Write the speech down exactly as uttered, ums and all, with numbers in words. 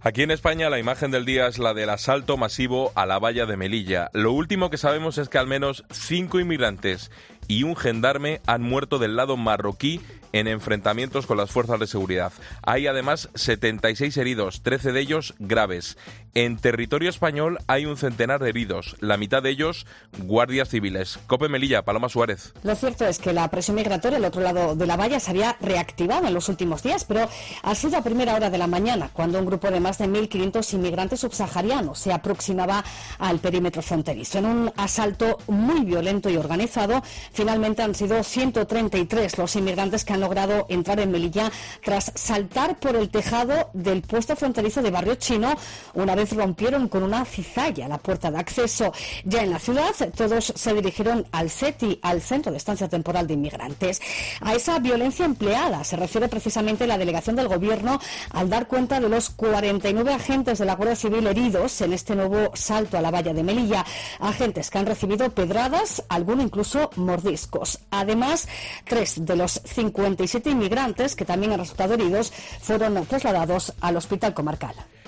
Aquí en España la imagen del día es la del asalto masivo a la valla de Melilla. Lo último que sabemos es que al menos cinco inmigrantes y un gendarme han muerto del lado marroquí en enfrentamientos con las fuerzas de seguridad. Hay además setenta y seis heridos, trece de ellos graves. En territorio español hay un centenar de heridos, la mitad de ellos guardias civiles. COPE Melilla, Paloma Suárez. Lo cierto es que la presión migratoria al otro lado de la valla se había reactivado en los últimos días, pero ha sido a primera hora de la mañana, cuando un grupo de más de mil quinientos inmigrantes subsaharianos se aproximaba al perímetro fronterizo. En un asalto muy violento y organizado, finalmente han sido ciento treinta y tres los inmigrantes que han logrado entrar en Melilla tras saltar por el tejado del puesto fronterizo de Barrio Chino. Una vez rompieron con una cizalla la puerta de acceso. Ya en la ciudad, todos se dirigieron al CETI, al Centro de Estancia Temporal de Inmigrantes. A esa violencia empleada se refiere precisamente la delegación del Gobierno al dar cuenta de los cuarenta y nueve agentes de la Guardia Civil heridos en este nuevo salto a la valla de Melilla. Agentes que han recibido pedradas, algunos incluso mordiscos. Además, tres de los cincuenta y siete inmigrantes que también han resultado heridos fueron trasladados al hospital comarcal.